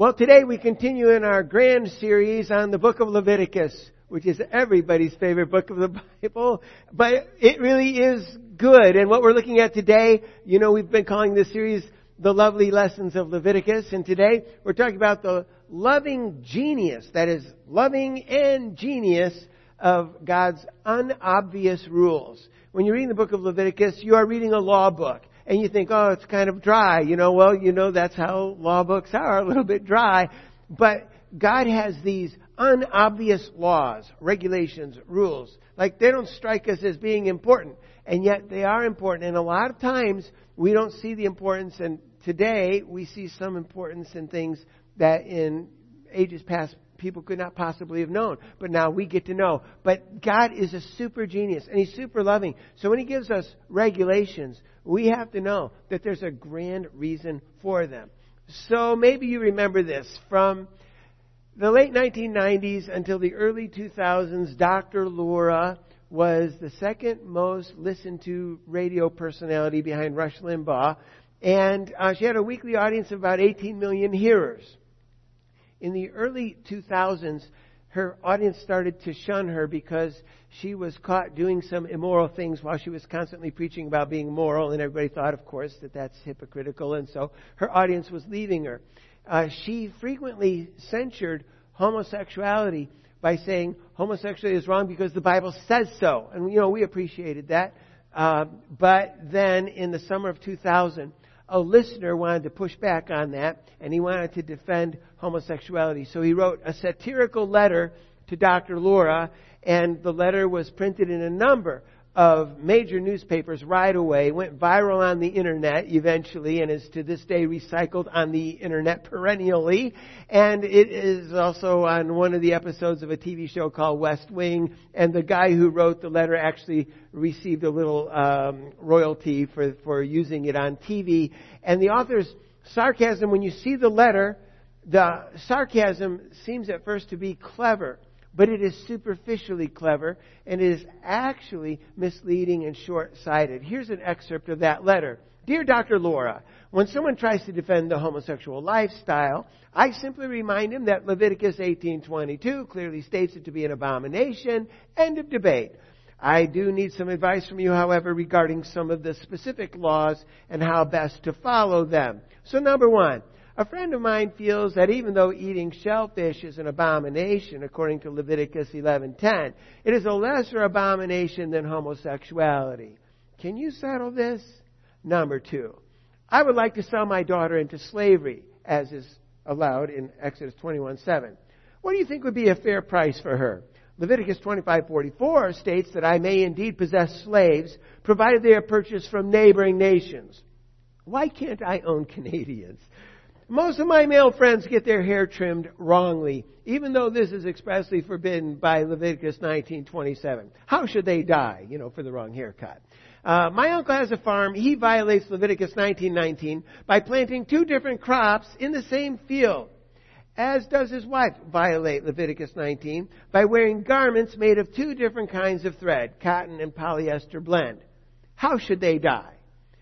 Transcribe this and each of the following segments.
Well, today we continue in our grand series on the book of Leviticus, which is everybody's favorite book of the Bible, but it really is good. And what we're looking at today, we've been calling this series The Lovely Lessons of Leviticus, and today we're talking about the loving genius, that is, loving and genius of God's unobvious rules. When you're reading the book of Leviticus, you are reading a law book. And you think, oh, it's kind of dry. That's how law books are, a little bit dry. But God has these unobvious laws, regulations, rules. Like, they don't strike us as being important. And yet they are important. And a lot of times we don't see the importance. And today we see some importance in things that in ages past people could not possibly have known. But now we get to know. But God is a super genius and He's super loving. So when He gives us regulations, we have to know that there's a grand reason for them. So maybe you remember this. From the late 1990s until the early 2000s, Dr. Laura was the second most listened to radio personality behind Rush Limbaugh. And she had a weekly audience of about 18 million hearers. In the early 2000s, her audience started to shun her because she was caught doing some immoral things while she was constantly preaching about being moral, and everybody thought, of course, that that's hypocritical, and so her audience was leaving her. She frequently censured homosexuality by saying homosexuality is wrong because the Bible says so, and we appreciated that. But then in the summer of 2000, a listener wanted to push back on that, and he wanted to defend homosexuality. So he wrote a satirical letter to Dr. Laura, and the letter was printed in a number of major newspapers right away, went viral on the internet eventually, and is to this day recycled on the internet perennially. And it is also on one of the episodes of a TV show called West Wing, and the guy who wrote the letter actually received a little royalty for using it on TV. And the author's sarcasm, when you see the letter, the sarcasm seems at first to be clever, but it is superficially clever, and it is actually misleading and short-sighted. Here's an excerpt of that letter. Dear Dr. Laura, when someone tries to defend the homosexual lifestyle, I simply remind him that Leviticus 18:22 clearly states it to be an abomination. End of debate. I do need some advice from you, however, regarding some of the specific laws and how best to follow them. So number one, a friend of mine feels that even though eating shellfish is an abomination, according to Leviticus 11:10, it is a lesser abomination than homosexuality. Can you settle this? Number two, I would like to sell my daughter into slavery, as is allowed in Exodus 21:7. What do you think would be a fair price for her? Leviticus 25:44 states that I may indeed possess slaves, provided they are purchased from neighboring nations. Why can't I own Canadians? Most of my male friends get their hair trimmed wrongly, even though this is expressly forbidden by Leviticus 19:27. How should they die, for the wrong haircut? My uncle has a farm. He violates Leviticus 19:19 by planting two different crops in the same field. As does his wife violate Leviticus 19 by wearing garments made of two different kinds of thread, cotton and polyester blend. How should they die?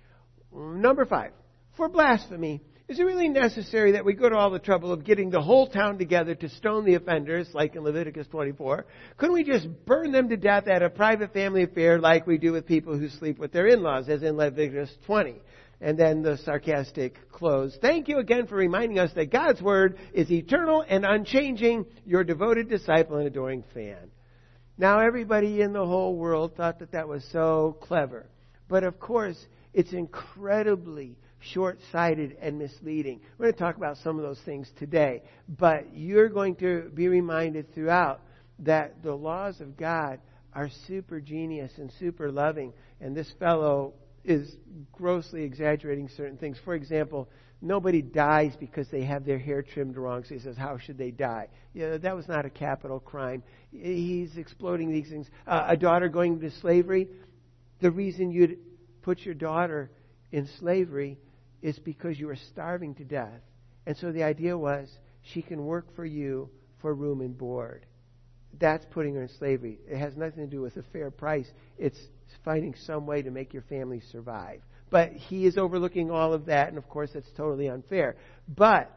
Number 5, for blasphemy. Is it really necessary that we go to all the trouble of getting the whole town together to stone the offenders, like in Leviticus 24? Couldn't we just burn them to death at a private family affair like we do with people who sleep with their in-laws, as in Leviticus 20? And then the sarcastic close. Thank you again for reminding us that God's Word is eternal and unchanging, your devoted disciple and adoring fan. Now, everybody in the whole world thought that was so clever. But of course, it's incredibly short-sighted and misleading. We're going to talk about some of those things today. But you're going to be reminded throughout that the laws of God are super genius and super loving. And this fellow is grossly exaggerating certain things. For example, nobody dies because they have their hair trimmed wrong. So he says, how should they die? That was not a capital crime. He's exploding these things. A daughter going into slavery, the reason you'd put your daughter in slavery is because you were starving to death. And so the idea was she can work for you for room and board. That's putting her in slavery. It has nothing to do with a fair price. It's finding some way to make your family survive. But he is overlooking all of that, and of course that's totally unfair. But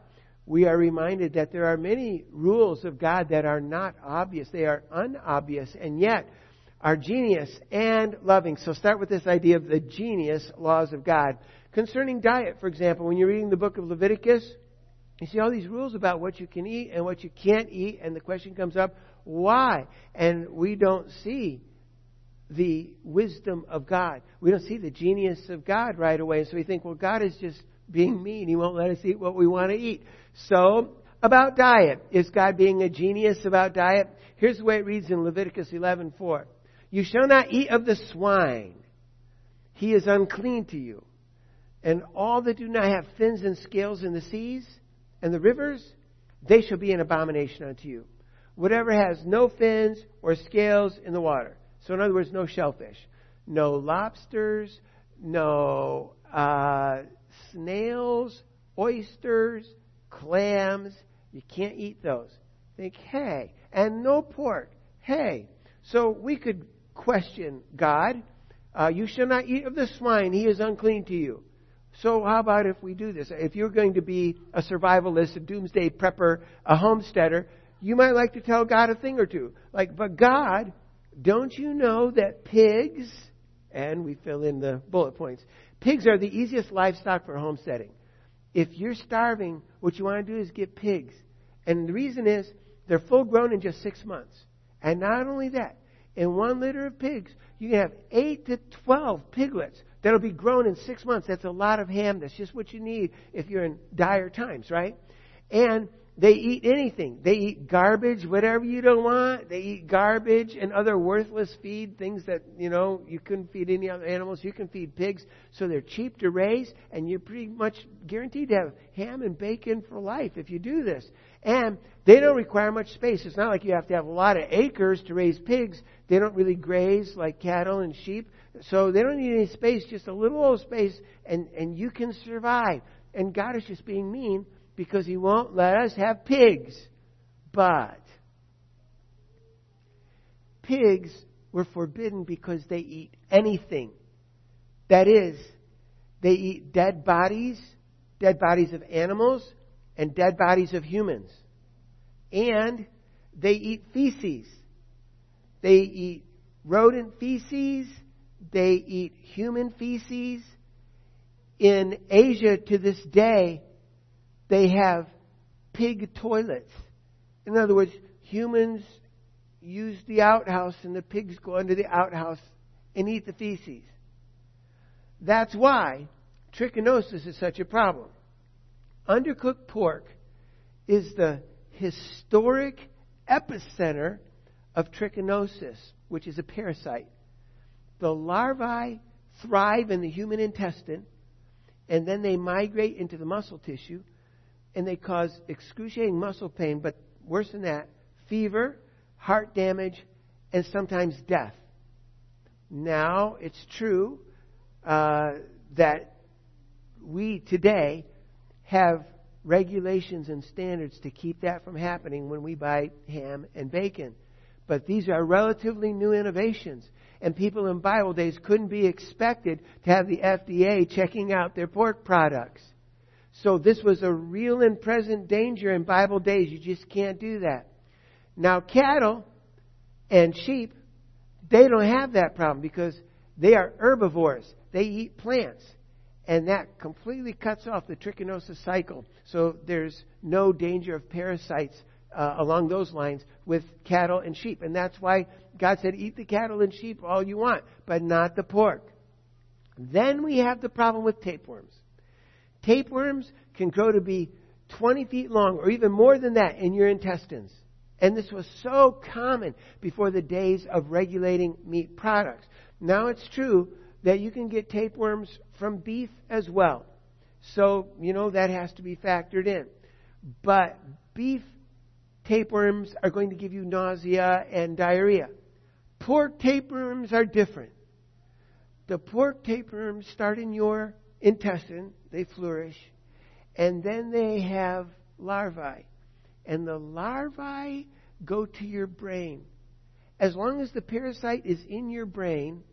we are reminded that there are many rules of God that are not obvious. They are unobvious and yet are genius and loving. So start with this idea of the genius laws of God. Concerning diet, for example, when you're reading the book of Leviticus, you see all these rules about what you can eat and what you can't eat, and the question comes up, why? And we don't see the wisdom of God. We don't see the genius of God right away. So we think, well, God is just being mean. He won't let us eat what we want to eat. So, about diet. Is God being a genius about diet? Here's the way it reads in Leviticus 11:4. You shall not eat of the swine. He is unclean to you. And all that do not have fins and scales in the seas and the rivers, they shall be an abomination unto you. Whatever has no fins or scales in the water. So in other words, no shellfish, no lobsters, no snails, oysters, clams. You can't eat those. Think, hey. And no pork. Hey. So we could question God. You shall not eat of the swine. He is unclean to you. So how about if we do this? If you're going to be a survivalist, a doomsday prepper, a homesteader, you might like to tell God a thing or two. Like, but God, don't you know that pigs, and we fill in the bullet points, pigs are the easiest livestock for homesteading. If you're starving, what you want to do is get pigs. And the reason is they're full grown in just 6 months. And not only that, in 1 litter of pigs, you can have 8 to 12 piglets that'll be grown in 6 months. That's a lot of ham. That's just what you need if you're in dire times, right? And they eat anything. They eat garbage, whatever you don't want. They eat garbage and other worthless feed, things that, you couldn't feed any other animals. You can feed pigs. So they're cheap to raise, and you're pretty much guaranteed to have ham and bacon for life if you do this. And they don't require much space. It's not like you have to have a lot of acres to raise pigs. They don't really graze like cattle and sheep. So they don't need any space, just a little old space, and you can survive. And God is just being mean because He won't let us have pigs. But pigs were forbidden because they eat anything. That is, they eat dead bodies of animals, and dead bodies of humans. And they eat feces. They eat rodent feces. They eat human feces. In Asia to this day, they have pig toilets. In other words, humans use the outhouse and the pigs go under the outhouse and eat the feces. That's why trichinosis is such a problem. Undercooked pork is the historic epicenter of trichinosis, which is a parasite. The larvae thrive in the human intestine, and then they migrate into the muscle tissue, and they cause excruciating muscle pain, but worse than that, fever, heart damage, and sometimes death. Now, it's true that we today have regulations and standards to keep that from happening when we buy ham and bacon. But these are relatively new innovations. And people in Bible days couldn't be expected to have the FDA checking out their pork products. So this was a real and present danger in Bible days. You just can't do that. Now cattle and sheep, they don't have that problem because they are herbivores. They eat plants. And that completely cuts off the trichinosis cycle. So there's no danger of parasites along those lines with cattle and sheep. And that's why God said, eat the cattle and sheep all you want, but not the pork. Then we have the problem with tapeworms. Tapeworms can grow to be 20 feet long or even more than that in your intestines. And this was so common before the days of regulating meat products. Now it's true that you can get tapeworms from beef as well. So, that has to be factored in. But beef tapeworms are going to give you nausea and diarrhea. Pork tapeworms are different. The pork tapeworms start in your intestine, they flourish, and then they have larvae. And the larvae go to your brain. As long as the parasite is in your brain,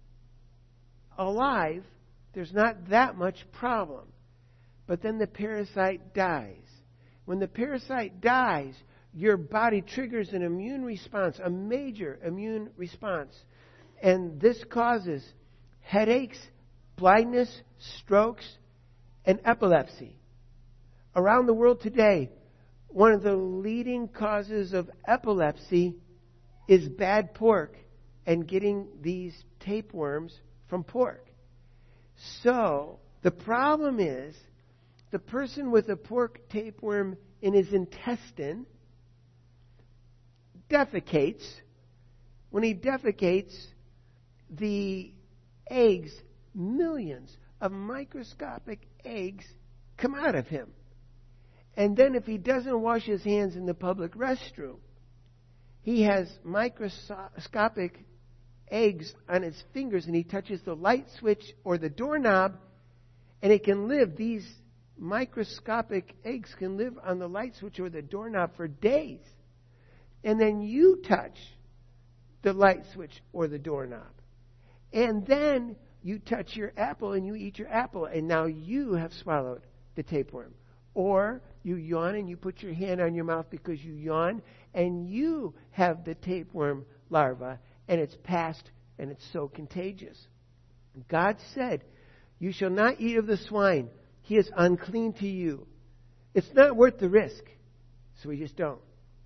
alive, there's not that much problem. But then the parasite dies. When the parasite dies, your body triggers an immune response, a major immune response. And this causes headaches, blindness, strokes, and epilepsy. Around the world today, one of the leading causes of epilepsy is bad pork and getting these tapeworms from pork. So, the problem is, the person with a pork tapeworm in his intestine defecates. When he defecates, the eggs, millions of microscopic eggs, come out of him. And then if he doesn't wash his hands in the public restroom, he has microscopic eggs on his fingers, and he touches the light switch or the doorknob, and it can live. These microscopic eggs can live on the light switch or the doorknob for days. And then you touch the light switch or the doorknob. And then you touch your apple and you eat your apple, and now you have swallowed the tapeworm. Or you yawn and you put your hand on your mouth because you yawn, and you have the tapeworm larva, and it's passed, and it's so contagious. God said, "You shall not eat of the swine. He is unclean to you." It's not worth the risk, so we just don't.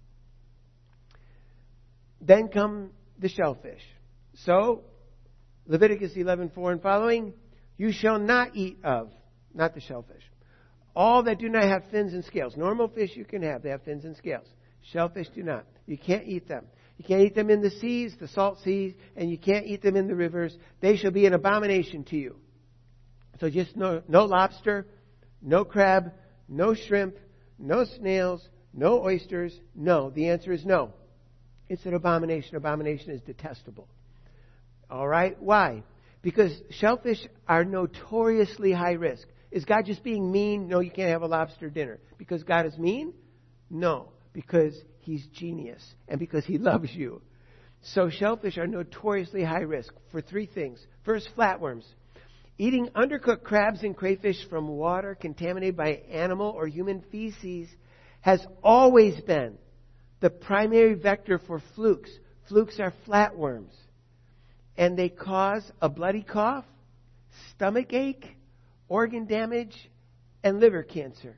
Then come the shellfish. So, Leviticus 11:4 and following, "You shall not eat of," not the shellfish, "all that do not have fins and scales." Normal fish you can have, they have fins and scales. Shellfish do not. You can't eat them. You can't eat them in the seas, the salt seas, and you can't eat them in the rivers. They shall be an abomination to you. So just no lobster, no crab, no shrimp, no snails, no oysters. No. The answer is no. It's an abomination. Abomination is detestable. All right? Why? Because shellfish are notoriously high risk. Is God just being mean? No, you can't have a lobster dinner. Because God is mean? No. Because He's genius. And because He loves you. So shellfish are notoriously high risk for three things. First, flatworms. Eating undercooked crabs and crayfish from water contaminated by animal or human feces has always been the primary vector for flukes. Flukes are flatworms. And they cause a bloody cough, stomach ache, organ damage, and liver cancer.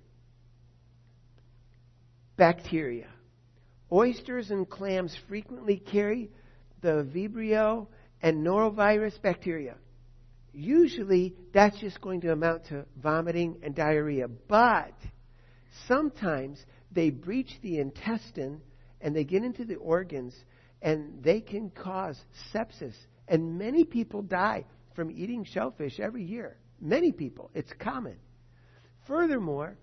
Bacteria. Oysters and clams frequently carry the Vibrio and norovirus bacteria. Usually, that's just going to amount to vomiting and diarrhea. But sometimes they breach the intestine and they get into the organs, and they can cause sepsis. And many people die from eating shellfish every year. Many people. It's common. Furthermore,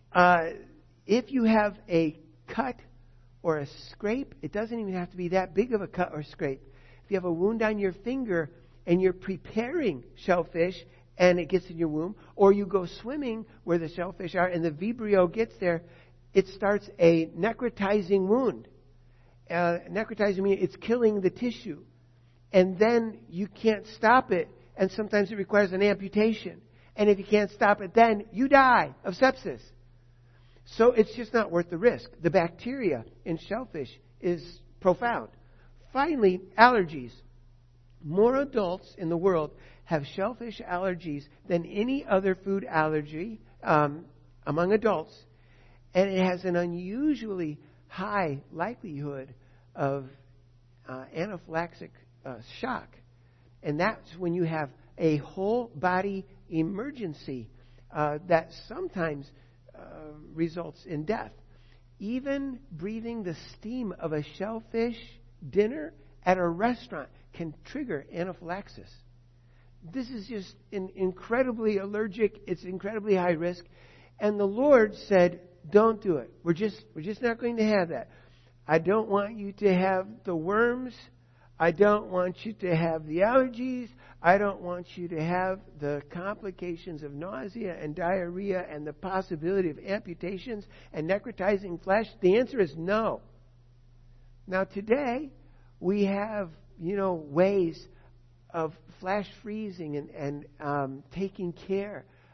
if you have a cut or a scrape, it doesn't even have to be that big of a cut or scrape. If you have a wound on your finger and you're preparing shellfish and it gets in your womb, or you go swimming where the shellfish are and the Vibrio gets there, it starts a necrotizing wound. Necrotizing means it's killing the tissue. And then you can't stop it, and sometimes it requires an amputation. And if you can't stop it, then you die of sepsis. So it's just not worth the risk. The bacteria in shellfish is profound. Finally, allergies. More adults in the world have shellfish allergies than any other food allergy among adults. And it has an unusually high likelihood of anaphylactic shock. And that's when you have a whole body emergency that sometimes results in death. Even breathing the steam of a shellfish dinner at a restaurant can trigger anaphylaxis. This is just incredibly allergic. It's incredibly high risk. And the Lord said, don't do it. We're just not going to have that. I don't want you to have the worms. I don't want you to have the allergies. I don't want you to have the complications of nausea and diarrhea and the possibility of amputations and necrotizing flesh. The answer is no. Now today, we have, ways of flash freezing and taking care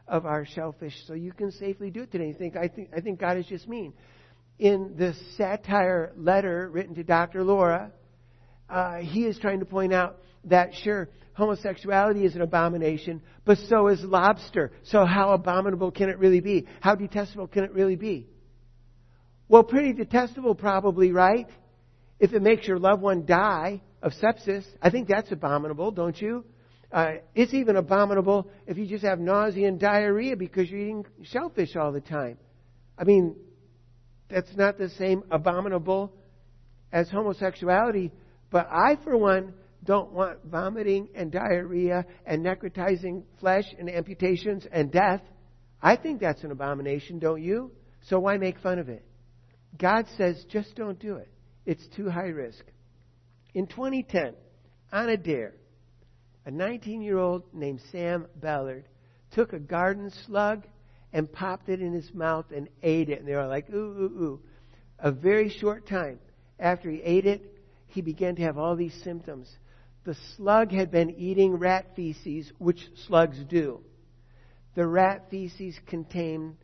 of our shellfish so you can safely do it today. You think, I think God is just mean. In the satire letter written to Dr. Laura, he is trying to point out that, sure, homosexuality is an abomination, but so is lobster. So how abominable can it really be? How detestable can it really be? Well, pretty detestable probably, right? If it makes your loved one die of sepsis, I think that's abominable, don't you? It's even abominable if you just have nausea and diarrhea because you're eating shellfish all the time. I mean, that's not the same abominable as homosexuality. But I, for one, don't want vomiting and diarrhea and necrotizing flesh and amputations and death. I think that's an abomination, don't you? So why make fun of it? God says, just don't do it. It's too high risk. In 2010, on a dare, a 19-year-old named Sam Ballard took a garden slug and popped it in his mouth and ate it. And they were like, ooh, ooh, ooh. A very short time after he ate it, he began to have all these symptoms. The slug had been eating rat feces, which slugs do. The rat feces contain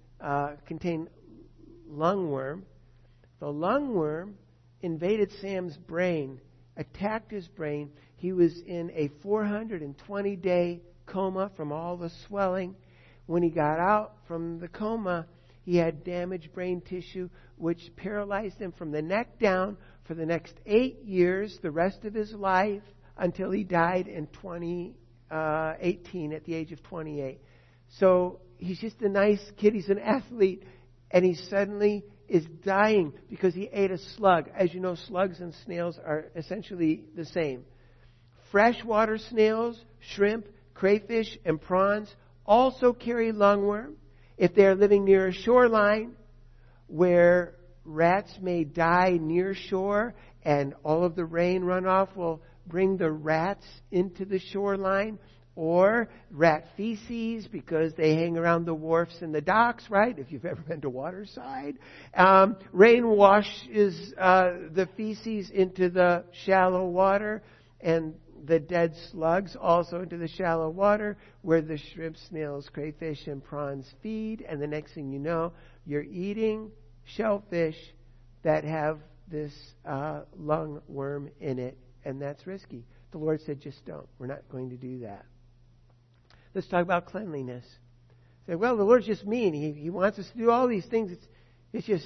lungworm. The lungworm invaded Sam's brain, attacked his brain. He was in a 420-day coma from all the swelling. When he got out from the coma, he had damaged brain tissue, which paralyzed him from the neck down for the next 8 years, the rest of his life, until he died in 2018 at the age of 28. So he's just a nice kid. He's an athlete. And he suddenly is dying because he ate a slug. As you know, slugs and snails are essentially the same. Freshwater snails, shrimp, crayfish, and prawns also carry lungworm. If they are living near a shoreline where rats may die near shore and all of the rain runoff will bring the rats into the shoreline, or rat feces because they hang around the wharfs and the docks, right? If you've ever been to Waterside. Rain washes the feces into the shallow water, and the dead slugs also into the shallow water where the shrimp, snails, crayfish, and prawns feed. And the next thing you know, you're eating shellfish that have this lungworm in it, and that's risky. The Lord said, just don't. We're not going to do that. Let's talk about cleanliness. Say, well, the Lord's just mean. He wants us to do all these things. It's just,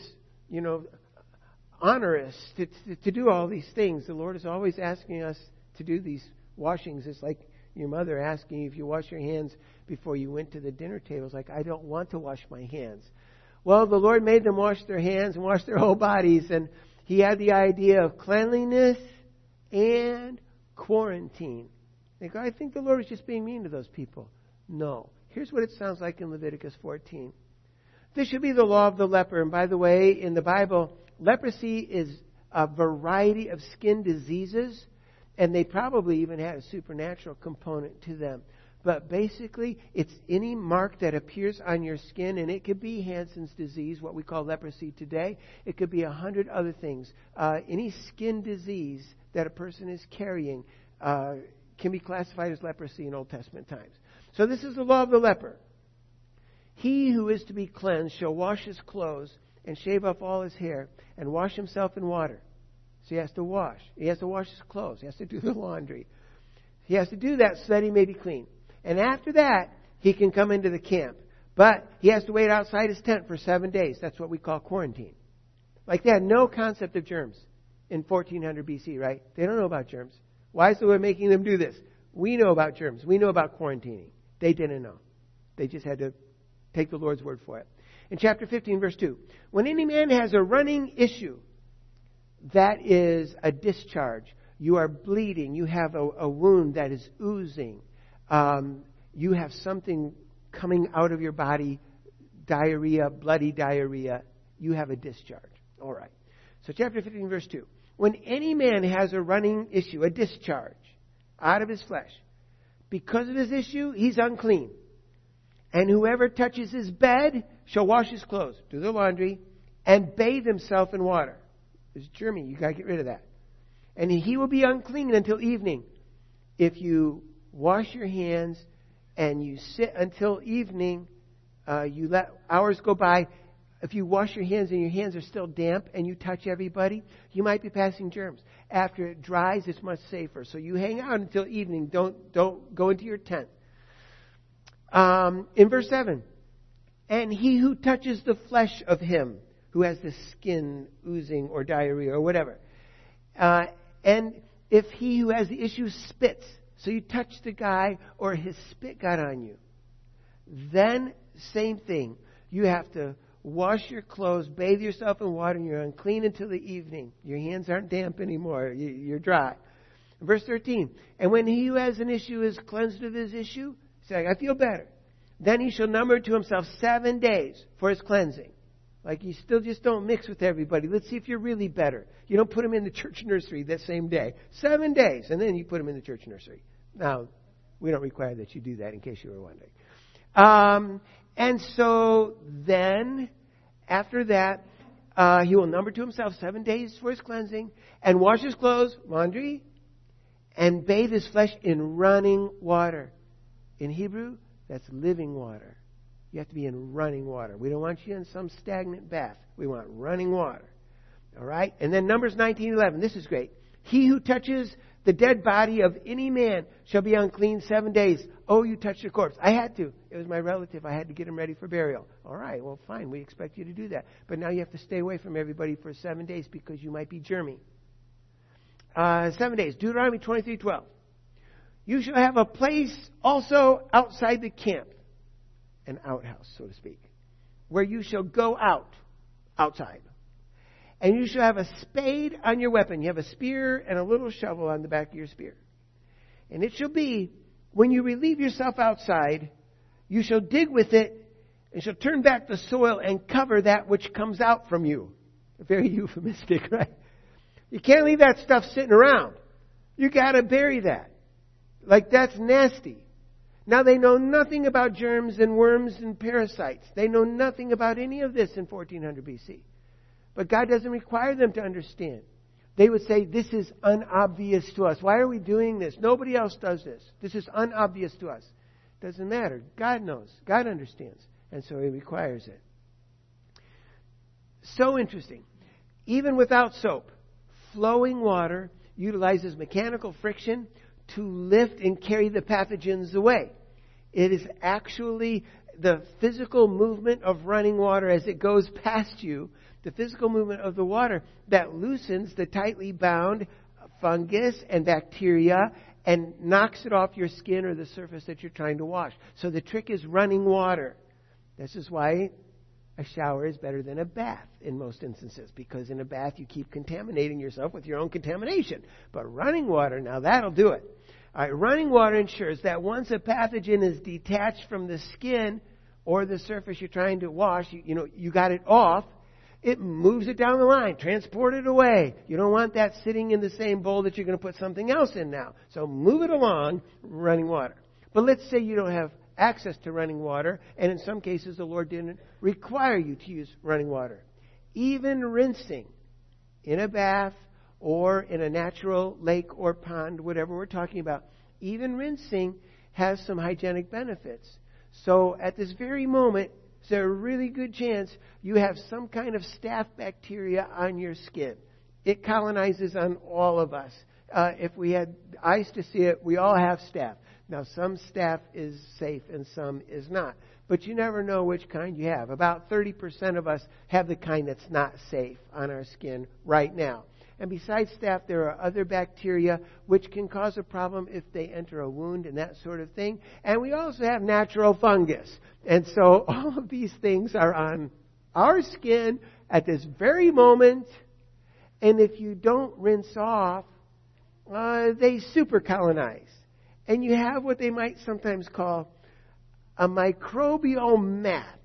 onerous to do all these things. The Lord is always asking us to do these washings. It's like your mother asking you if you wash your hands before you went to the dinner table. It's like, I don't want to wash my hands. Well, the Lord made them wash their hands and wash their whole bodies. And He had the idea of cleanliness and quarantine. I think the Lord is just being mean to those people. No. Here's what it sounds like in Leviticus 14. This should be the law of the leper. And by the way, in the Bible, leprosy is a variety of skin diseases, and they probably even had a supernatural component to them. But basically, it's any mark that appears on your skin, and it could be Hansen's disease, what we call leprosy today. It could be 100 other things. Any skin disease that a person is carrying can be classified as leprosy in Old Testament times. So this is the law of the leper. He who is to be cleansed shall wash his clothes and shave off all his hair and wash himself in water. So he has to wash. He has to wash his clothes. He has to do the laundry. He has to do that so that he may be clean. And after that, he can come into the camp. But he has to wait outside his tent for 7 days. That's what we call quarantine. Like they had no concept of germs in 1400 BC, right? They don't know about germs. Why is the Lord making them do this? We know about germs. We know about quarantining. They didn't know. They just had to take the Lord's word for it. In chapter 15, verse 2, when any man has a running issue, that is a discharge. You are bleeding. You have a wound that is oozing. You have something coming out of your body, diarrhea, bloody diarrhea. You have a discharge. All right. So chapter 15, verse 2. When any man has a running issue, a discharge out of his flesh, because of his issue, he's unclean. And whoever touches his bed shall wash his clothes, do the laundry, and bathe himself in water. It's germy. You got to get rid of that. And he will be unclean until evening. If you wash your hands and you sit until evening, you let hours go by. If you wash your hands and your hands are still damp and you touch everybody, you might be passing germs. After it dries, it's much safer. So you hang out until evening. Don't go into your tent. In verse 7, and he who touches the flesh of him who has the skin oozing or diarrhea or whatever, and if he who has the issue spits, so you touch the guy or his spit got on you, then same thing. You have to wash your clothes, bathe yourself in water, and you're unclean until the evening. Your hands aren't damp anymore. You're dry. Verse 13, and when he who has an issue is cleansed of his issue, say, I feel better. Then he shall number to himself 7 days for his cleansing. Like you still just don't mix with everybody. Let's see if you're really better. You don't put him in the church nursery that same day. 7 days, and then you put him in the church nursery. Now, we don't require that you do that in case you were wondering. And so then, after that, he will number to himself 7 days for his cleansing, and wash his clothes, laundry, and bathe his flesh in running water. In Hebrew, that's living water. You have to be in running water. We don't want you in some stagnant bath. We want running water. All right? And then Numbers 19:11. This is great. He who touches the dead body of any man shall be unclean 7 days. Oh, you touched a corpse. I had to. It was my relative. I had to get him ready for burial. All right, well, fine. We expect you to do that. But now you have to stay away from everybody for 7 days because you might be germy. 7 days. Deuteronomy 23:12. You shall have a place also outside the camp, an outhouse, so to speak, where you shall go outside. And you shall have a spade on your weapon. You have a spear and a little shovel on the back of your spear. And it shall be, when you relieve yourself outside, you shall dig with it and shall turn back the soil and cover that which comes out from you. Very euphemistic, right? You can't leave that stuff sitting around. You got to bury that. Like that's nasty. Now they know nothing about germs and worms and parasites. They know nothing about any of this in 1400 BC. But God doesn't require them to understand. They would say, this is unobvious to us. Why are we doing this? Nobody else does this. This is unobvious to us. Doesn't matter. God knows. God understands. And so He requires it. So interesting. Even without soap, flowing water utilizes mechanical friction to lift and carry the pathogens away. It is actually the physical movement of running water as it goes past you, the physical movement of the water that loosens the tightly bound fungus and bacteria and knocks it off your skin or the surface that you're trying to wash. So the trick is running water. This is why a shower is better than a bath in most instances, because in a bath you keep contaminating yourself with your own contamination. But running water, now that'll do it. All right, running water ensures that once a pathogen is detached from the skin or the surface you're trying to wash, you got it off, it moves it down the line, transport it away. You don't want that sitting in the same bowl that you're going to put something else in now. So move it along, running water. But let's say you don't have access to running water, and in some cases the Lord didn't require you to use running water. Even rinsing in a bath or in a natural lake or pond, whatever we're talking about, even rinsing has some hygienic benefits. So at this very moment, there's a really good chance you have some kind of staph bacteria on your skin. It colonizes on all of us. If we had eyes to see it, we all have staph. Now, some staph is safe and some is not. But you never know which kind you have. About 30% of us have the kind that's not safe on our skin right now. And besides staph, there are other bacteria which can cause a problem if they enter a wound and that sort of thing. And we also have natural fungus. And so all of these things are on our skin at this very moment. And if you don't rinse off, they super colonize. And you have what they might sometimes call a microbial mat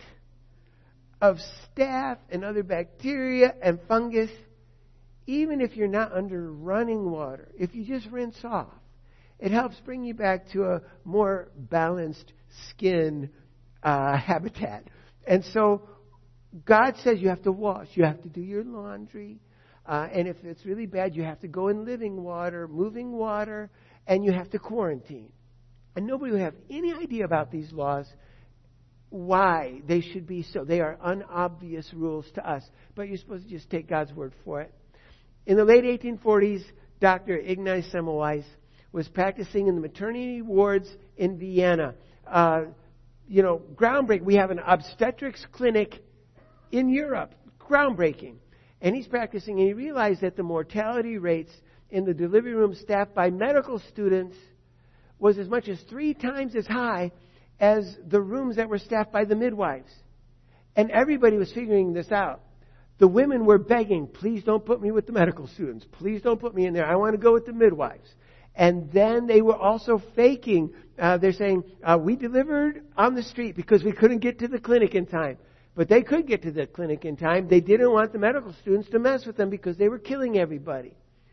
of staph and other bacteria and fungus. Even if you're not under running water, if you just rinse off, it helps bring you back to a more balanced skin habitat. And so God says you have to wash, you have to do your laundry, and if it's really bad, you have to go in living water, moving water, and you have to quarantine. And nobody will have any idea about these laws why they should be so. They are unobvious rules to us, but you're supposed to just take God's word for it. In the late 1840s, Dr. Ignaz Semmelweis was practicing in the maternity wards in Vienna. Groundbreaking. We have an obstetrics clinic in Europe. Groundbreaking. And he's practicing, and he realized that the mortality rates in the delivery room staffed by medical students was as much as 3 times as high as the rooms that were staffed by the midwives. And everybody was figuring this out. The women were begging, please don't put me with the medical students. Please don't put me in there. I want to go with the midwives. And then they were also faking. They're saying, we delivered on the street because we couldn't get to the clinic in time. But they could get to the clinic in time. They didn't want the medical students to mess with them because they were killing everybody.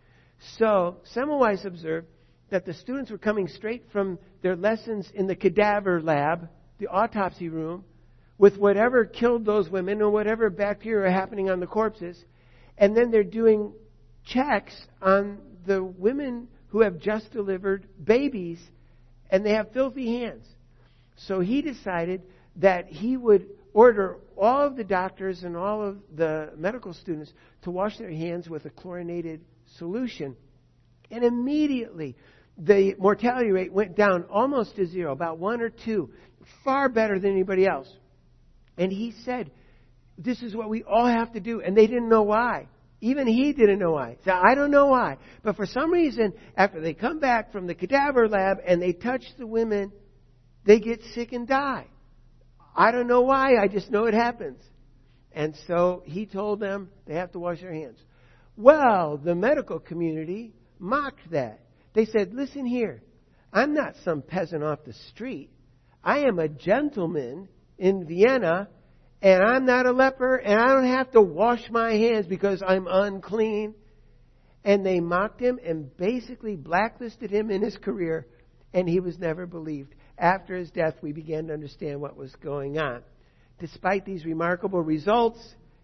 So Semmelweis observed that the students were coming straight from their lessons in the cadaver lab, the autopsy room, with whatever killed those women or whatever bacteria are happening on the corpses. And then they're doing checks on the women who have just delivered babies, and they have filthy hands. So he decided that he would order all of the doctors and all of the medical students to wash their hands with a chlorinated solution. And immediately, the mortality rate went down almost to 0, about 1 or 2, far better than anybody else. And he said, this is what we all have to do. And they didn't know why. Even he didn't know why. So I don't know why. But for some reason, after they come back from the cadaver lab and they touch the women, they get sick and die. I don't know why. I just know it happens. And so he told them they have to wash their hands. Well, the medical community mocked that. They said, listen here. I'm not some peasant off the street. I am a gentleman in Vienna, and I'm not a leper, and I don't have to wash my hands because I'm unclean. And they mocked him and basically blacklisted him in his career, and he was never believed. After his death, we began to understand what was going on. Despite these remarkable results,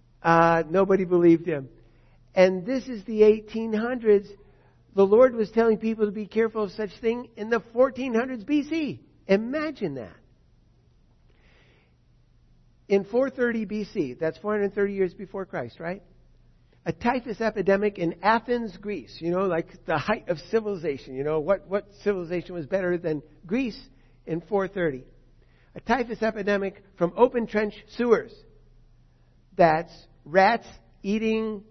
nobody believed him. And this is the 1800s. The Lord was telling people to be careful of such thing in the 1400s BC. Imagine that. In 430 BC, that's 430 years before Christ, right? A typhus epidemic in Athens, Greece. Like the height of civilization. What civilization was better than Greece in 430? A typhus epidemic from open trench sewers. That's rats eating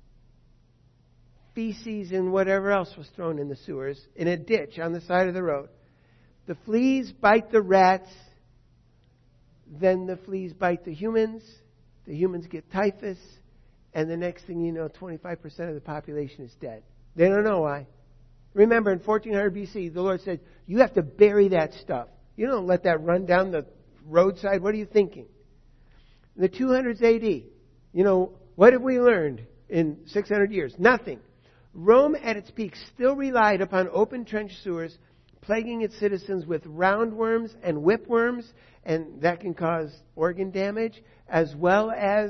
feces and whatever else was thrown in the sewers in a ditch on the side of the road. The fleas bite the rats. Then the fleas bite the humans. The humans get typhus. And the next thing you know, 25% of the population is dead. They don't know why. Remember, in 1400 BC, the Lord said, you have to bury that stuff. You don't let that run down the roadside. What are you thinking? In the 200s AD, what have we learned in 600 years? Nothing. Rome at its peak still relied upon open trench sewers, plaguing its citizens with roundworms and whipworms, and that can cause organ damage, as well as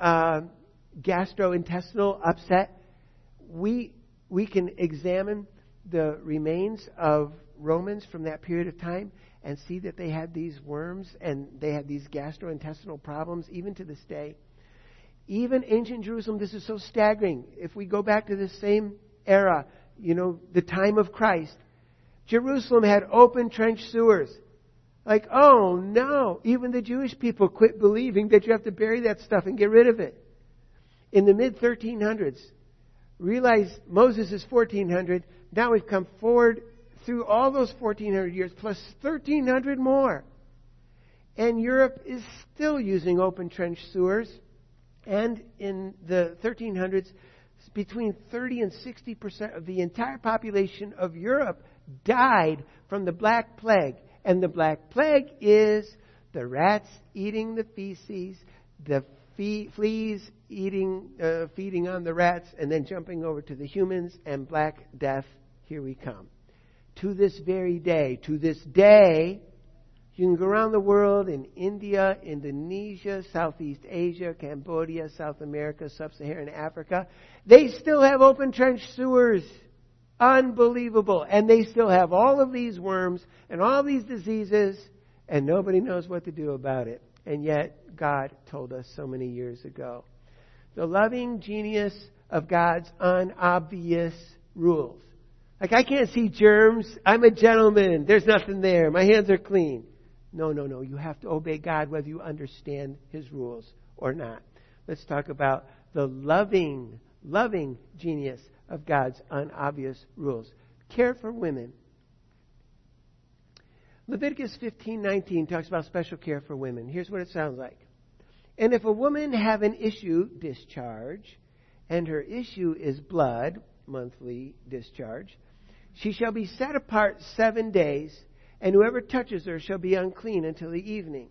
gastrointestinal upset. We can examine the remains of Romans from that period of time and see that they had these worms and they had these gastrointestinal problems even to this day. Even ancient Jerusalem, this is so staggering. If we go back to the same era, the time of Christ, Jerusalem had open trench sewers. Like, oh no, even the Jewish people quit believing that you have to bury that stuff and get rid of it. In the mid-1300s, realize Moses is 1400. Now we've come forward through all those 1400 years plus 1300 more. And Europe is still using open trench sewers. And in the 1300s, between 30 and 60% of the entire population of Europe died from the Black Plague. And the Black Plague is the rats eating the feces, the fleas feeding on the rats, and then jumping over to the humans, and Black Death, here we come. To this very day, you can go around the world in India, Indonesia, Southeast Asia, Cambodia, South America, Sub-Saharan Africa. They still have open trench sewers. Unbelievable. And they still have all of these worms and all these diseases and nobody knows what to do about it. And yet, God told us so many years ago. The loving genius of God's unobvious rules. Like, I can't see germs. I'm a gentleman. There's nothing there. My hands are clean. No. You have to obey God whether you understand His rules or not. Let's talk about the loving genius of God's unobvious rules. Care for women. Leviticus 15:19 talks about special care for women. Here's what it sounds like. And if a woman have an issue, discharge, and her issue is blood, monthly discharge, she shall be set apart 7 days, and whoever touches her shall be unclean until the evening.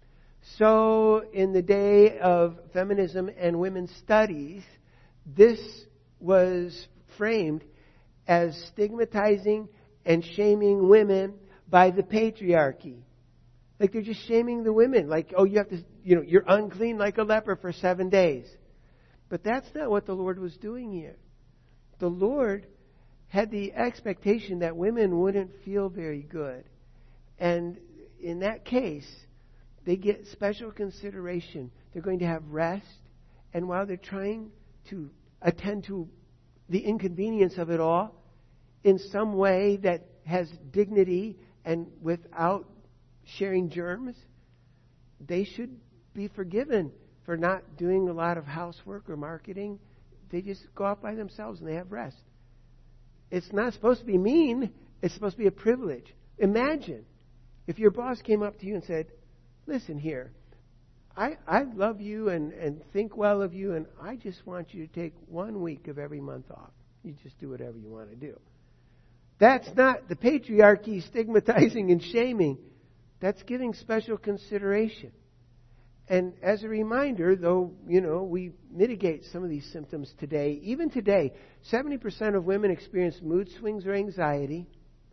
So, in the day of feminism and women's studies, this was framed as stigmatizing and shaming women by the patriarchy. Like, they're just shaming the women. Like, oh, you have to, you're unclean like a leper for 7 days. But that's not what the Lord was doing here. The Lord had the expectation that women wouldn't feel very good. And in that case, they get special consideration. They're going to have rest. And while they're trying to attend to the inconvenience of it all in some way that has dignity and without sharing germs, they should be forgiven for not doing a lot of housework or marketing. They just go out by themselves and they have rest. It's not supposed to be mean. It's supposed to be a privilege. Imagine if your boss came up to you and said, listen here, I love you and think well of you, and I just want you to take 1 week of every month off. You just do whatever you want to do. That's not the patriarchy stigmatizing and shaming. That's giving special consideration. And as a reminder, though, we mitigate some of these symptoms today. Even today, 70% of women experience mood swings or anxiety.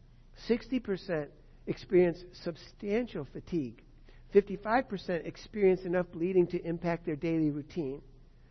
60% experience substantial fatigue. 55% experience enough bleeding to impact their daily routine.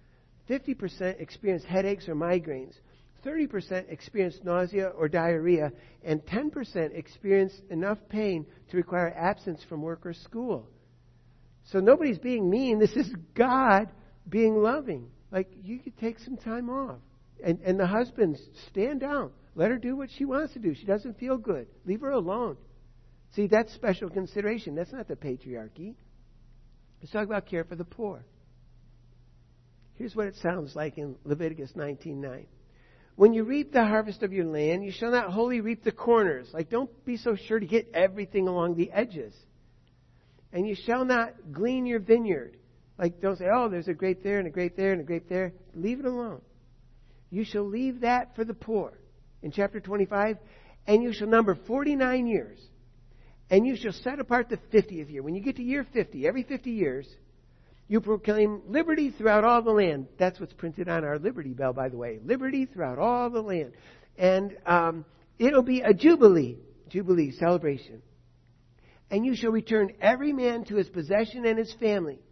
50% experience headaches or migraines. 30% experience nausea or diarrhea. And 10% experience enough pain to require absence from work or school. So nobody's being mean. This is God being loving. Like, you could take some time off. And the husbands, stand down. Let her do what she wants to do. She doesn't feel good. Leave her alone. See, that's special consideration. That's not the patriarchy. Let's talk about care for the poor. Here's what it sounds like in Leviticus 19:9. When you reap the harvest of your land, you shall not wholly reap the corners. Like, don't be so sure to get everything along the edges. And you shall not glean your vineyard. Like, don't say, oh, there's a grape there and a grape there and a grape there. Leave it alone. You shall leave that for the poor. In chapter 25, and you shall number 49 years. And you shall set apart the 50th year. When you get to year 50, every 50 years, you proclaim liberty throughout all the land. That's what's printed on our Liberty Bell, by the way. Liberty throughout all the land. And it'll be a jubilee celebration. And you shall return every man to his possession and his family.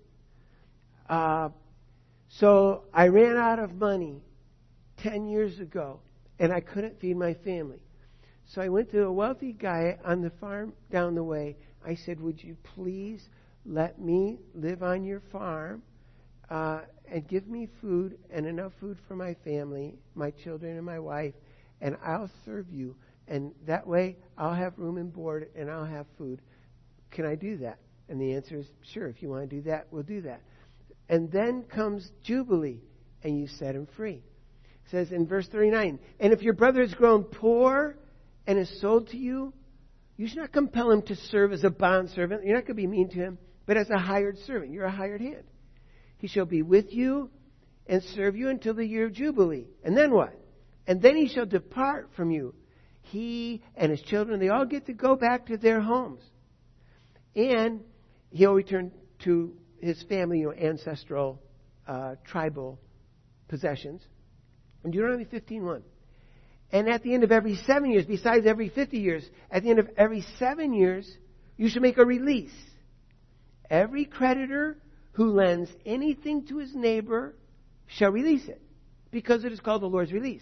So I ran out of money 10 years ago, and I couldn't feed my family. So I went to a wealthy guy on the farm down the way. I said, would you please let me live on your farm and give me food and enough food for my family, my children and my wife, and I'll serve you. And that way I'll have room and board and I'll have food. Can I do that? And the answer is, sure, if you want to do that, we'll do that. And then comes Jubilee, and you set him free. It says in verse 39, and if your brother has grown poor and is sold to you, you should not compel him to serve as a bondservant. You're not going to be mean to him, but as a hired servant. You're a hired hand. He shall be with you and serve you until the year of Jubilee. And then what? And then he shall depart from you. He and his children, they all get to go back to their homes. And he'll return to his family, ancestral, tribal possessions. In Deuteronomy 15:1. And at the end of every 7 years, besides every 50 years, at the end of every 7 years, you should make a release. Every creditor who lends anything to his neighbor shall release it, because it is called the Lord's release.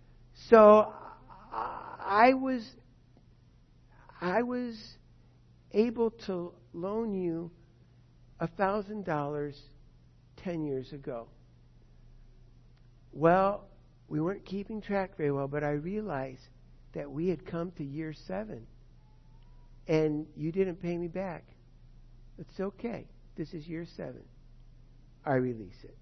So I was able to loan you $1,000 10 years ago. Well, we weren't keeping track very well, but I realized that we had come to year 7. And you didn't pay me back. It's okay. This is year 7. I release it.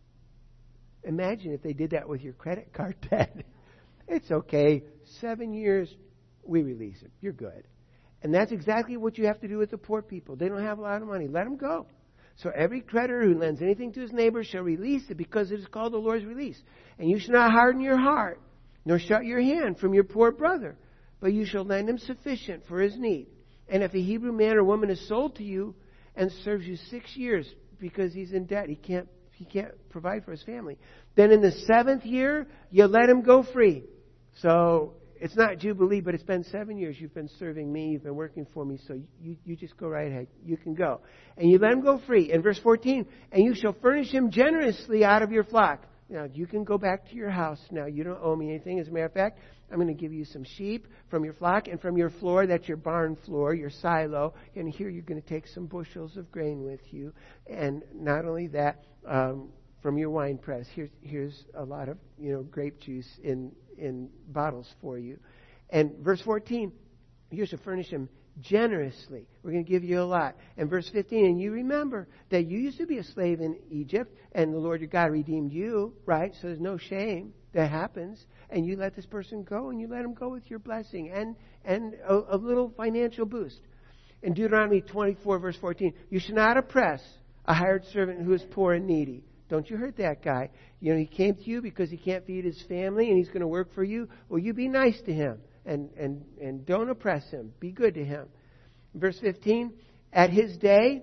Imagine if they did that with your credit card debt. It's okay. 7 years, we release it. You're good. And that's exactly what you have to do with the poor people. They don't have a lot of money. Let them go. So every creditor who lends anything to his neighbor shall release it, because it is called the Lord's release. And you shall not harden your heart, nor shut your hand from your poor brother, but you shall lend him sufficient for his need. And if a Hebrew man or woman is sold to you and serves you 6 years because he's in debt, he can't provide for his family, then in the 7th year, you let him go free. So it's not Jubilee, but it's been 7 years you've been serving me, you've been working for me, so you just go right ahead. You can go. And you let him go free. In verse 14, and you shall furnish him generously out of your flock. Now, you can go back to your house now. You don't owe me anything. As a matter of fact, I'm going to give you some sheep from your flock, and from your floor, that's your barn floor, your silo. And here you're going to take some bushels of grain with you. And not only that, from your wine press, here's a lot of grape juice in bottles for you. And verse 14, you shall furnish him generously. We're going to give you a lot. And verse 15, and you remember that you used to be a slave in Egypt, and the Lord your God redeemed you, right? So there's no shame that happens. And you let this person go, and you let him go with your blessing and a little financial boost. In Deuteronomy 24, verse 14, you should not oppress a hired servant who is poor and needy. Don't you hurt that guy. He came to you because he can't feed his family, and he's going to work for you. Well, you be nice to him. And don't oppress him. Be good to him. Verse 15, at his day,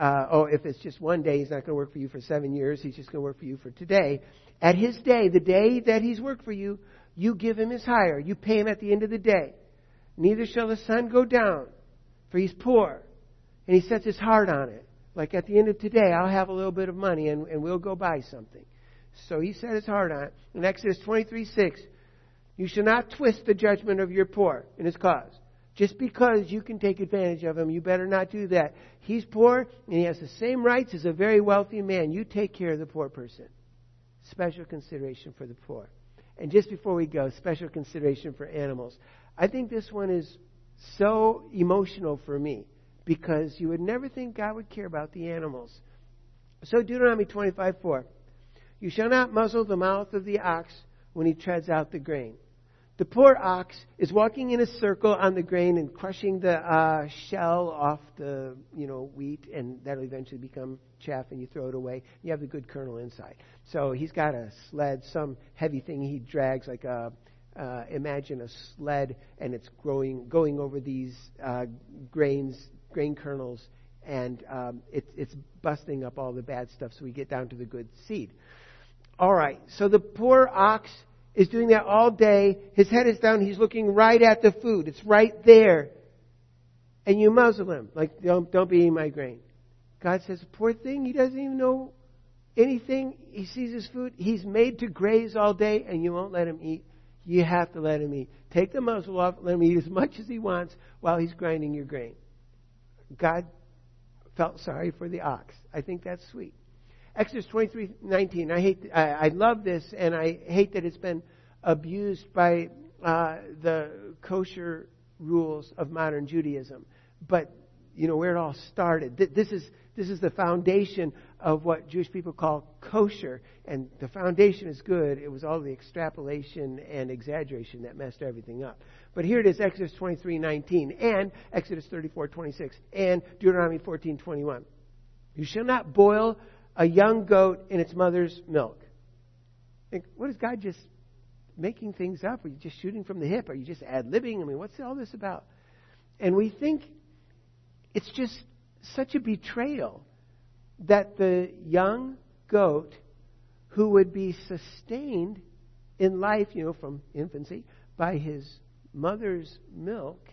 if it's just one day, he's not going to work for you for 7 years. He's just going to work for you for today. At his day, the day that he's worked for you, you give him his hire. You pay him at the end of the day. Neither shall the sun go down, for he's poor. And he sets his heart on it. Like at the end of today, I'll have a little bit of money and we'll go buy something. So he set his heart on it. In Exodus 23:6, you shall not twist the judgment of your poor in his cause. Just because you can take advantage of him, you better not do that. He's poor and he has the same rights as a very wealthy man. You take care of the poor person. Special consideration for the poor. And just before we go, special consideration for animals. I think this one is so emotional for me, because you would never think God would care about the animals. So Deuteronomy 25:4, you shall not muzzle the mouth of the ox when he treads out the grain. The poor ox is walking in a circle on the grain and crushing the shell off the wheat, and that'll eventually become chaff, and you throw it away. You have the good kernel inside. So he's got a sled, some heavy thing he drags, like imagine a sled, and it's going over these grain kernels, and it's busting up all the bad stuff, so we get down to the good seed. All right, so the poor ox is doing that all day. His head is down. He's looking right at the food. It's right there. And you muzzle him. Like, don't be eating my grain. God says, poor thing, he doesn't even know anything. He sees his food. He's made to graze all day, and you won't let him eat. You have to let him eat. Take the muzzle off, let him eat as much as he wants while he's grinding your grain. God felt sorry for the ox. I think that's sweet. Exodus 23:19. I love this, and I hate that it's been abused by the kosher rules of modern Judaism. But where it all started. This is the foundation of what Jewish people call kosher, and the foundation is good. It was all the extrapolation and exaggeration that messed everything up. But here it is, Exodus 23:19, and Exodus 34:26, and Deuteronomy 14:21. You shall not boil a young goat in its mother's milk. What is God just making things up? Are you just shooting from the hip? Are you just ad-libbing? I mean, what's all this about? And we think it's just such a betrayal that the young goat, who would be sustained in life, from infancy, by his mother's milk,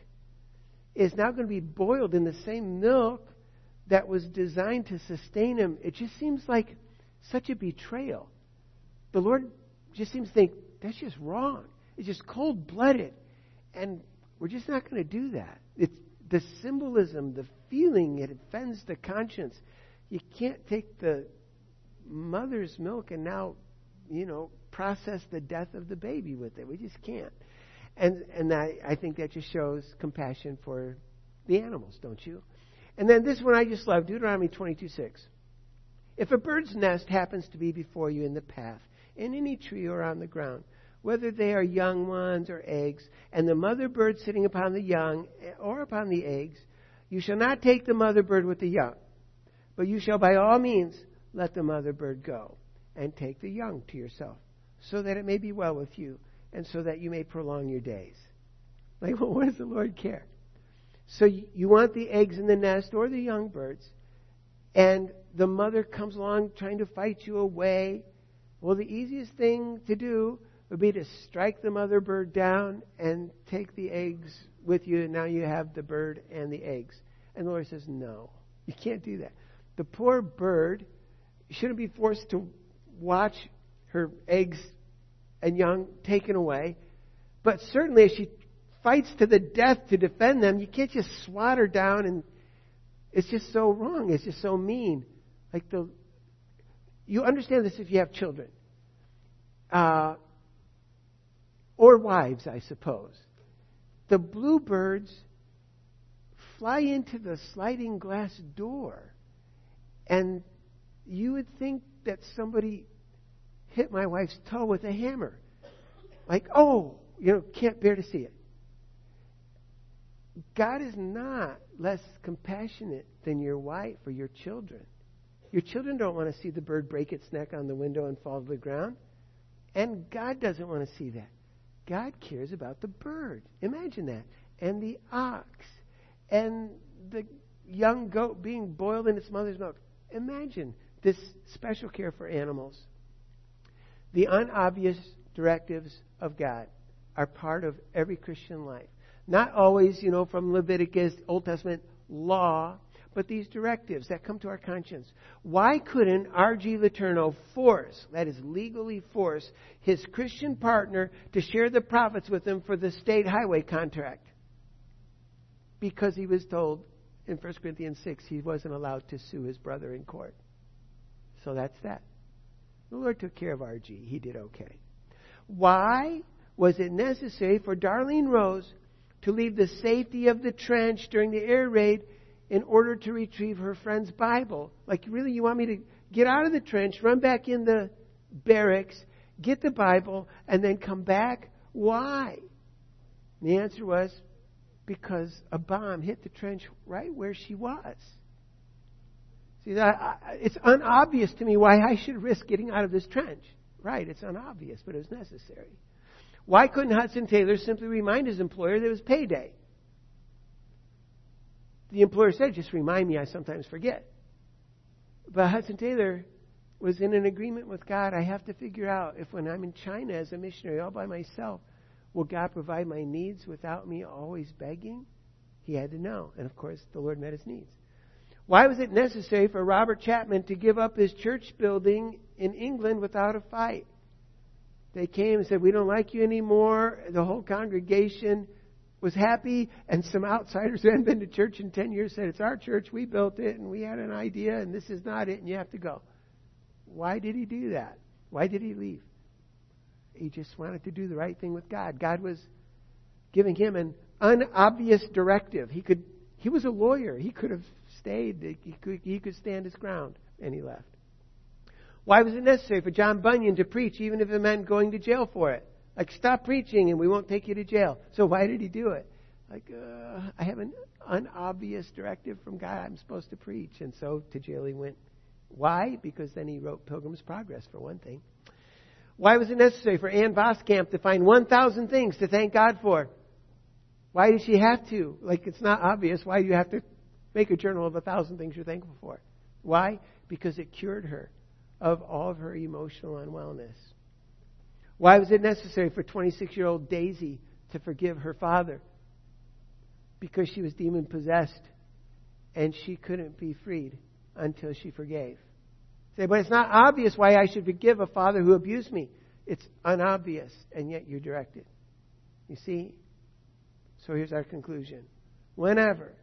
is now going to be boiled in the same milk that was designed to sustain him. It just seems like such a betrayal. The Lord just seems to think, that's just wrong. It's just cold-blooded. And we're just not going to do that. the symbolism, the feeling, it offends the conscience. You can't take the mother's milk and now, process the death of the baby with it. We just can't. And I think that just shows compassion for the animals, don't you? And then this one I just love, Deuteronomy 22:6. If a bird's nest happens to be before you in the path, in any tree or on the ground, whether they are young ones or eggs, and the mother bird sitting upon the young or upon the eggs, you shall not take the mother bird with the young, but you shall by all means let the mother bird go, and take the young to yourself, so that it may be well with you, and so that you may prolong your days. Like, well, what does the Lord care? So you want the eggs in the nest or the young birds, and the mother comes along trying to fight you away. Well, the easiest thing to do would be to strike the mother bird down and take the eggs with you, and now you have the bird and the eggs. And the Lord says, no, you can't do that. The poor bird shouldn't be forced to watch her eggs and young taken away. But certainly if she fights to the death to defend them, you can't just swat her down, and it's just so wrong. It's just so mean. You understand this if you have children. Or wives, I suppose. The bluebirds fly into the sliding glass door, and you would think that somebody hit my wife's toe with a hammer. Like, can't bear to see it. God is not less compassionate than your wife or your children. Your children don't want to see the bird break its neck on the window and fall to the ground. And God doesn't want to see that. God cares about the bird. Imagine that. And the ox. And the young goat being boiled in its mother's milk. Imagine this special care for animals. The unobvious directives of God are part of every Christian life. Not always, from Leviticus, Old Testament law, but these directives that come to our conscience. Why couldn't R.G. Letourneau force, that is legally force, his Christian partner to share the profits with him for the state highway contract? Because he was told in 1 Corinthians 6 he wasn't allowed to sue his brother in court. So that's that. The Lord took care of R.G. He did okay. Why was it necessary for Darlene Rose to leave the safety of the trench during the air raid in order to retrieve her friend's Bible? Like, really, you want me to get out of the trench, run back in the barracks, get the Bible, and then come back? Why? And the answer was, because a bomb hit the trench right where she was. See, it's unobvious to me why I should risk getting out of this trench. Right, it's unobvious, but it was necessary. Why couldn't Hudson Taylor simply remind his employer that it was payday? The employer said, just remind me, I sometimes forget. But Hudson Taylor was in an agreement with God. I have to figure out if when I'm in China as a missionary all by myself, will God provide my needs without me always begging? He had to know. And of course, the Lord met his needs. Why was it necessary for Robert Chapman to give up his church building in England without a fight? They came and said, we don't like you anymore. The whole congregation was happy, and some outsiders who hadn't been to church in 10 years said, it's our church, we built it, and we had an idea, and this is not it, and you have to go. Why did he do that? Why did he leave? He just wanted to do the right thing with God. God was giving him an unobvious directive. He was a lawyer. He could have stayed. He could stand his ground, and he left. Why was it necessary for John Bunyan to preach, even if it meant going to jail for it? Like, stop preaching and we won't take you to jail. So why did he do it? Like, I have an unobvious directive from God. I'm supposed to preach. And so to jail he went. Why? Because then he wrote Pilgrim's Progress, for one thing. Why was it necessary for Ann Voskamp to find 1,000 things to thank God for? Why did she have to? Like, it's not obvious. Why do you have to make a journal of 1,000 things you're thankful for? Why? Because it cured her of all of her emotional unwellness. Why was it necessary for 26-year-old Daisy to forgive her father? Because she was demon-possessed and she couldn't be freed until she forgave. Say, but it's not obvious why I should forgive a father who abused me. It's unobvious, and yet you're directed. You see? So here's our conclusion. Whenever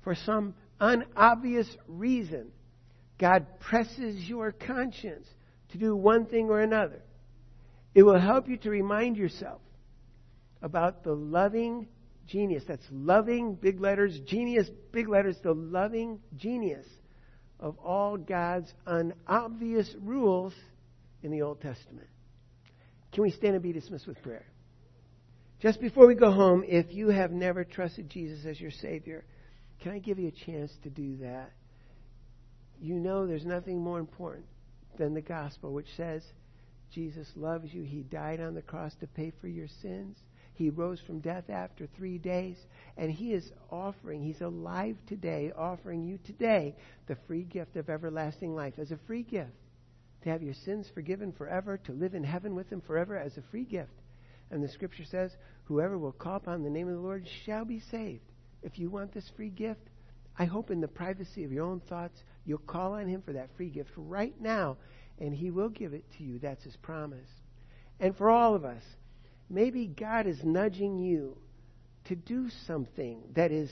for some unobvious reason, God presses your conscience to do one thing or another, it will help you to remind yourself about the loving genius. That's loving, big letters, genius, big letters, the loving genius of all God's unobvious rules in the Old Testament. Can we stand and be dismissed with prayer? Just before we go home, if you have never trusted Jesus as your Savior, can I give you a chance to do that? You know there's nothing more important than the gospel, which says Jesus loves you. He died on the cross to pay for your sins. He rose from death after 3 days. And He is offering, He's alive today, offering you today the free gift of everlasting life as a free gift. To have your sins forgiven forever, to live in heaven with Him forever as a free gift. And the Scripture says, whoever will call upon the name of the Lord shall be saved. If you want this free gift, I hope in the privacy of your own thoughts, you'll call on Him for that free gift right now, and He will give it to you. That's His promise. And for all of us, maybe God is nudging you to do something that is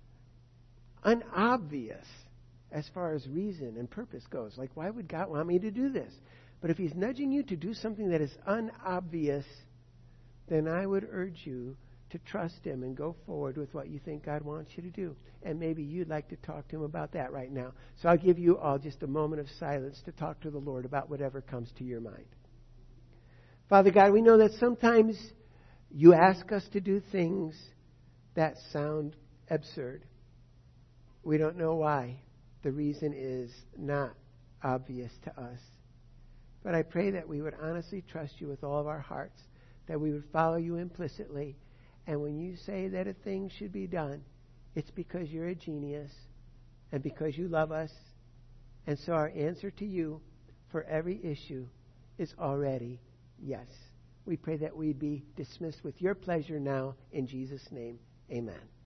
unobvious as far as reason and purpose goes. Like, why would God want me to do this? But if He's nudging you to do something that is unobvious, then I would urge you to trust Him and go forward with what you think God wants you to do. And maybe you'd like to talk to Him about that right now. So I'll give you all just a moment of silence to talk to the Lord about whatever comes to your mind. Father God, we know that sometimes you ask us to do things that sound absurd. We don't know why. The reason is not obvious to us. But I pray that we would honestly trust you with all of our hearts, that we would follow you implicitly. And when you say that a thing should be done, it's because you're a genius and because you love us. And so our answer to you for every issue is already yes. We pray that we'd be dismissed with your pleasure now. In Jesus' name, amen.